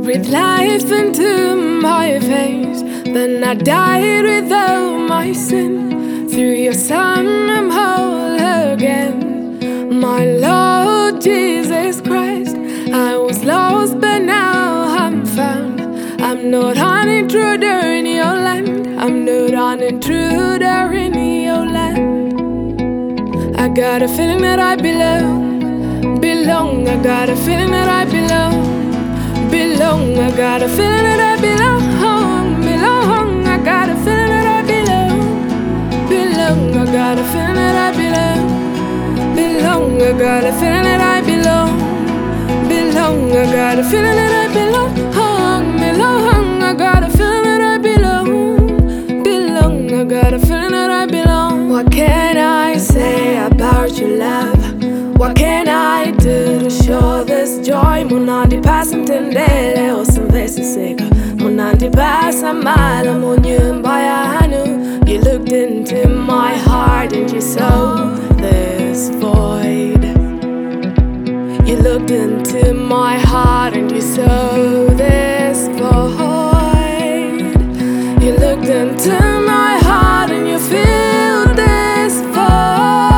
breathed life into my veins. Then I died without my sin. Through your Son I'm whole again. My Lord Jesus Christ, I was lost but now I'm found. I'm not an intruder in your land. I'm not an intruder in your land. I got a feeling that I belong. I got a feeling that I belong. I got a feeling that I belong. I got a feeling that I belong. I got a feeling that I belong. I got a feeling that I belong. I got a feeling that I belong. I got a feeling that I belong. I got a feeling that I belong. What can I say about your love? What can I do to show this joy? Munandi pasa mtendele osamvesiseka. Munandi pasa mala munyumba ya hanu. You looked into my heart and you saw this void. You looked into my heart and you saw this void. You looked into my heart and you feel this void.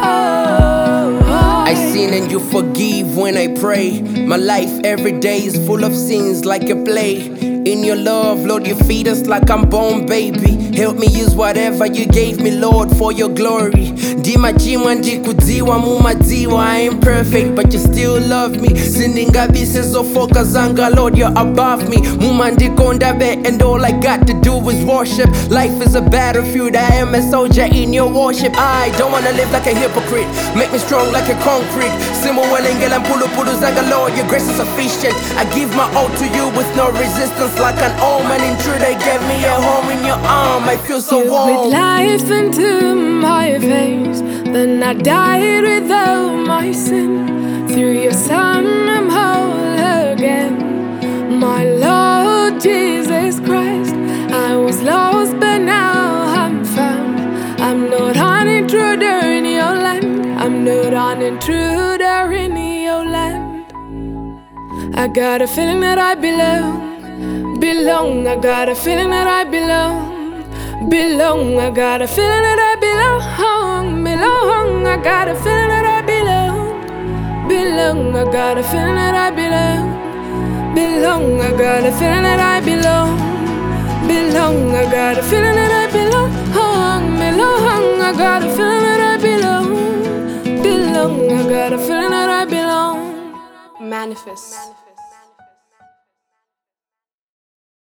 I sin and you forgive when I pray. My life every day is full of sins like a play. In your love, Lord, you feed us like I'm born, baby. Help me use whatever you gave me, Lord, for your glory. Ndimachimwa ndikudziwa mumadziwa. I ain't perfect, but you still love me. Sindingabise zofoka zanga, Lord, you're above me. Mumandikondabe, and all I got to do is worship. Life is a battlefield, I am a soldier in your worship. I don't wanna live like a hypocrite. Make me strong like a concrete. Simuwelengela mpulu zanga, Lord, your grace is sufficient. I give my all to you with no resistance. Like an omen intruder, gave me a home in your arm. I feel so warm. You breathed life into my veins. Then I died without my sin. Through your Son I'm whole again. My Lord Jesus Christ, I was lost but now I'm found. I'm not an intruder in your land. I'm not an intruder in your land. I got a feeling that I belong. I got a feeling that I belong. I got a feeling that I belong. I got a feeling that I belong. I got a feeling that I belong. I got a feeling that I belong. I got a feeling that I belong. I got a feeling that I belong. I got a feeling that I belong. Manifest.